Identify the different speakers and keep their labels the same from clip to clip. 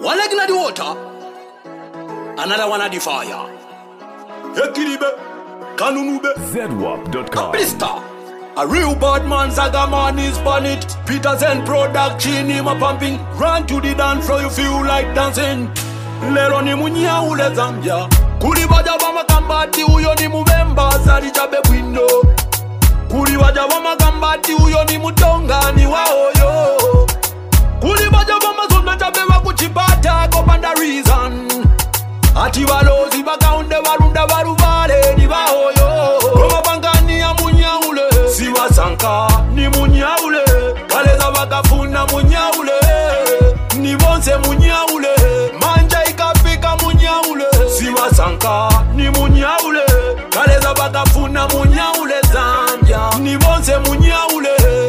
Speaker 1: One leg in the water, another one at the fire. Ekiribe, Kanunube,
Speaker 2: ZWAP.com.
Speaker 1: Pista. A real bad man, Zagaman is on it. Peterson production, him a pumping. Run to the dance floor, you feel like dancing. Lero ni munya ule Zambia. Kulibaja wama kambati uyo ni Muvemba, Zari chabe bwindo. Kulibaja wama kambati uyo ni Mutonga ni waoyo. Kulibaja wama zonda chabe wakuchipata kopanda reason. Ati walozi bakaunde warunda waruvale ni waoyo. Koma bangani ya munya ule. Siwa sanka ni munya ule. Kaleza wakafuna munya ule. Ni bonse munya ule. Manja ikafika munya ule. Siwa sanka ni munya ule. Kaleza wakafuna munya ule Zambia. Ni bonse munya ule.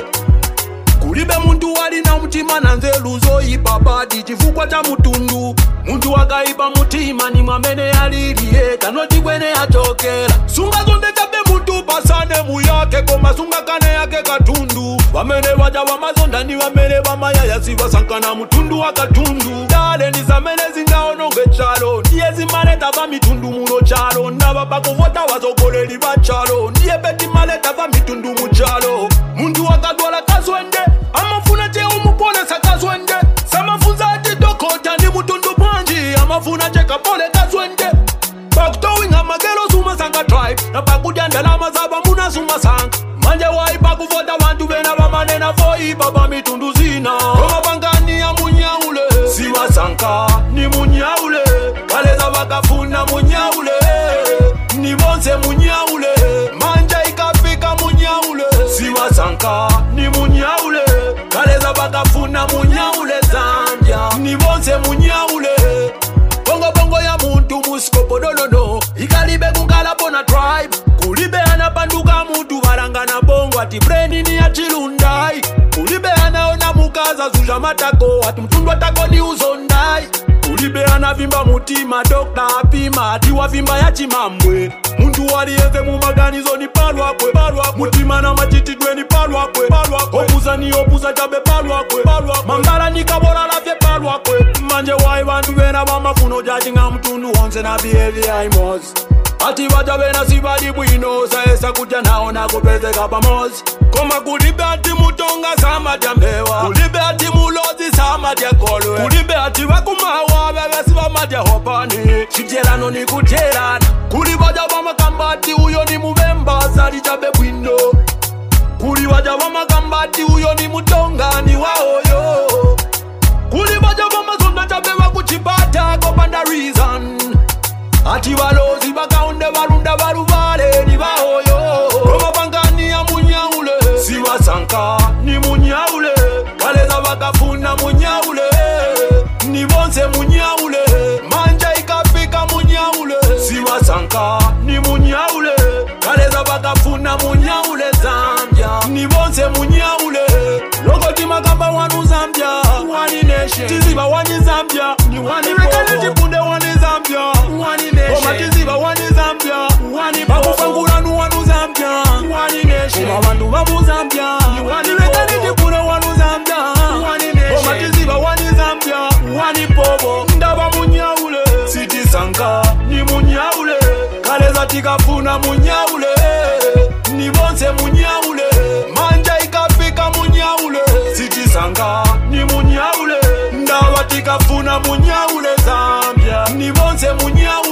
Speaker 1: Kulibe muntu wali na mutima na nzeluzo ipapadi chifukwa cha mutundu. Muntu wakaiba mutima ni mwamene alilie kanoti kwene atokera. Sunga zonde chabe muntu pasane muyake koma sunga kane yake katundu. Wamene waja wa mazonda ni wamene wa mayaya siwa sankana mutundu wa katundu. Dale ni zamene zingaononge chalo. Ndiye zimaleta va mitundu muno chalo. Ndaba pakovota wazokoleli va chalo. Ndiye beti maleta va mitundu muchalo. Muntu wakadwala kaswende amafuna che umupone sakaswende. Samafunza ati dokota ni mutundu panji amafuna che kapole kaswende. Baktowing amagelo suma sanga tribe. Na pakudya ndalama zaba muna suma sang. Manje waipa kuvota wantu vena vamanena foi baba mitundu zina. Koma bangani ya munya ule. Siwa sanka ni munya ule. Kaleza wakafuna munya ule. Ni bonse munya ule. Manja ikafika munya ule. Siwa sanka ni munya ule. Kaleza wakafuna munya ule Zambia. Ni bonse munya ule. Bongo bongo ya muntu muskopo donono. Ikalibe kungala pona tribe. Kulibe anapanduka muntu varangana bongo. Ati breni ni ya chilundai. Kulibe anaona mukaza zuja matako. Ati mtundu atako ni uzondai. Kulibe anavimba mutima dokta apima. Ati wavimba ya chimambwe. Muntu walieze mumaganizo ni palwa kwe. Mutima na machitidwe ni palwa kwe. Obuza ni obuza chabe palwa kwe. Mangala ni kabora lafye palwa kwe. Manje wai vantu vena wamafuno jajinga mtundu onse na behavior imos. Ati waja vena sibadi bwino. Saesa kuja nao na kupezeka pamozi. Koma kulibe ati mutonga sama jambewa. Kulibe ati mulozi sama kolwe. Kulibe ati wakumawa wewe siwa madia hopani. Chiterano ni kuterana. Kulibaja wamakambati uyo ni Muvemba Zari chabe bwindo. Kulibaja wamakambati uyo ni Mutonga ni waoyo. Kulibaja wamazonda chabe wakuchipata kopanda reason. Ati walozi bakaunde warunda waruvale ni waoyo. Koma bangani ya munya ule. Siwa sanka ni munya ule. Kaleza wakafuna munya ule. Ni bonse munya ule. Manja ikafika munya ule. Siwa sanka ni munya ule. Kaleza wakafuna munya ule Zambia. Ni bonse munya ule. Logoti makamba wanu Zambia. Wani nation. Tiziba wani Zambia. Ni wani popo. Tipunde wani Zambia. Wani nation. Koma tiziba wani Zambia. Wani popo. Bakufanguranu wanu Zambia. Wani nation. Koma wandu wabu Zambia. Ni wani popo. Tipunde wanu Zambia. Wani nation. Koma tiziba wani Zambia. Wani popo. Ndaba munya ule. Siti sanka ni munya ule. Kaleza tikafuna munya ule. Ni bonse munya ule. Manja ikafika munya ule. Siti sanka ni munya ule. Ndawa tikafuna munya ule Zambia. Ni bonse munya